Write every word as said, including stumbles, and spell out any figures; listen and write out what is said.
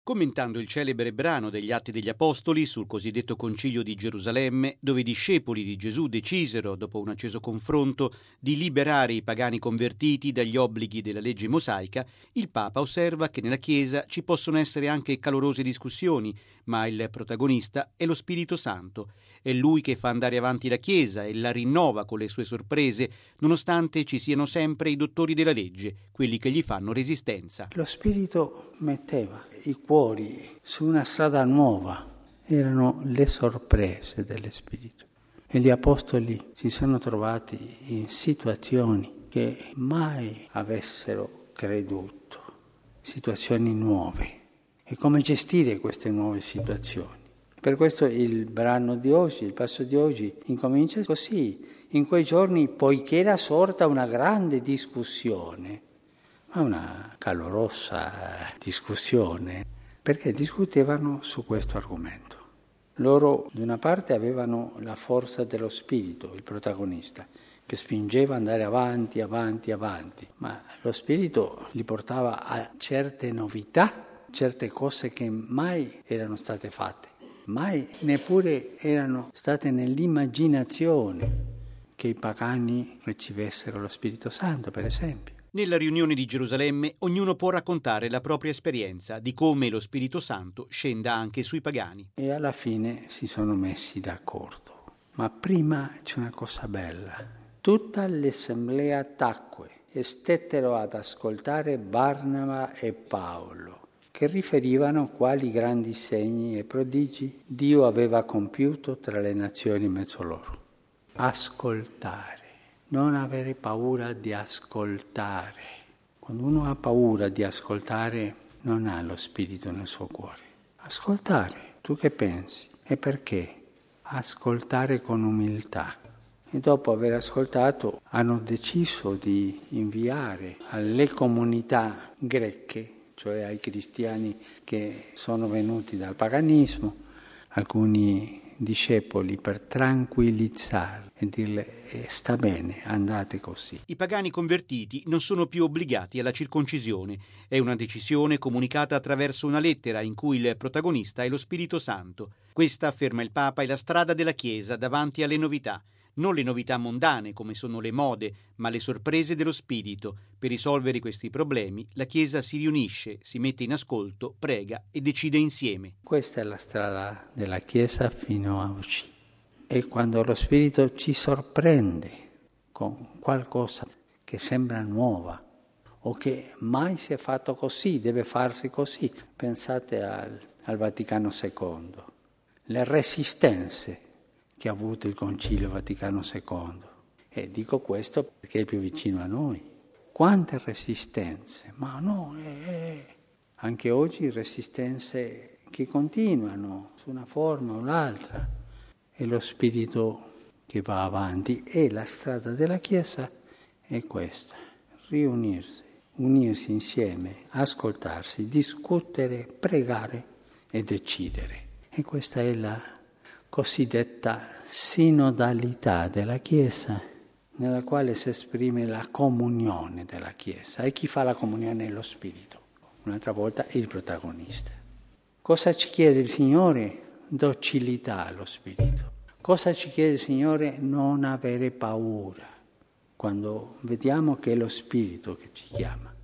Commentando il celebre brano degli Atti degli Apostoli sul cosiddetto Concilio di Gerusalemme, dove i discepoli di Gesù decisero, dopo un acceso confronto, di liberare i pagani convertiti dagli obblighi della legge mosaica, il Papa osserva che nella Chiesa ci possono essere anche calorose discussioni, ma il protagonista è lo Spirito Santo. È Lui che fa andare avanti la Chiesa e la rinnova con le sue sorprese, nonostante ci siano sempre i dottori della legge, quelli che gli fanno resistenza. Lo Spirito metteva i cuori su una strada nuova, erano le sorprese dello Spirito. E gli Apostoli si sono trovati in situazioni che mai avessero creduto, situazioni nuove. E come gestire queste nuove situazioni? Per questo il brano di oggi, il passo di oggi, incomincia così. In quei giorni, poiché era sorta una grande discussione, ma una calorosa discussione, perché discutevano su questo argomento. Loro, da una parte, avevano la forza dello spirito, il protagonista, che spingeva ad andare avanti, avanti, avanti, ma lo spirito li portava a certe novità, certe cose che mai erano state fatte, mai neppure erano state nell'immaginazione che i pagani ricevessero lo Spirito Santo, per esempio. Nella riunione di Gerusalemme ognuno può raccontare la propria esperienza di come lo Spirito Santo scenda anche sui pagani. E alla fine si sono messi d'accordo. Ma prima c'è una cosa bella. Tutta l'assemblea tacque e stettero ad ascoltare Barnaba e Paolo, che riferivano quali grandi segni e prodigi Dio aveva compiuto tra le nazioni in mezzo loro. Ascoltare. Non avere paura di ascoltare. Quando uno ha paura di ascoltare, non ha lo spirito nel suo cuore. Ascoltare, tu che pensi? E perché? Ascoltare con umiltà. E dopo aver ascoltato, hanno deciso di inviare alle comunità greche, cioè ai cristiani che sono venuti dal paganismo, alcuni discepoli per tranquillizzare e dirle eh, sta bene, andate così. I pagani convertiti non sono più obbligati alla circoncisione. È una decisione comunicata attraverso una lettera in cui il protagonista è lo Spirito Santo. Questa, afferma il Papa, è la strada della Chiesa davanti alle novità. Non le novità mondane come sono le mode, ma le sorprese dello spirito. Per risolvere questi problemi la Chiesa si riunisce, si mette in ascolto, prega e decide insieme. Questa è la strada della Chiesa fino a oggi. E quando lo Spirito ci sorprende con qualcosa che sembra nuova o che mai si è fatto così, deve farsi così. Pensate al, al Vaticano secondo, le resistenze che ha avuto il Concilio Vaticano secondo. E dico questo perché è più vicino a noi. Quante resistenze, ma no, eh, anche oggi resistenze che continuano su una forma o l'altra. E lo spirito che va avanti e la strada della Chiesa è questa, riunirsi, unirsi insieme, ascoltarsi, discutere, pregare e decidere. E questa è la cosiddetta sinodalità della Chiesa, nella quale si esprime la comunione della Chiesa. E chi fa la comunione è lo Spirito. Un'altra volta è il protagonista. Cosa ci chiede il Signore? Docilità allo Spirito. Cosa ci chiede il Signore? Non avere paura, quando vediamo che è lo Spirito che ci chiama.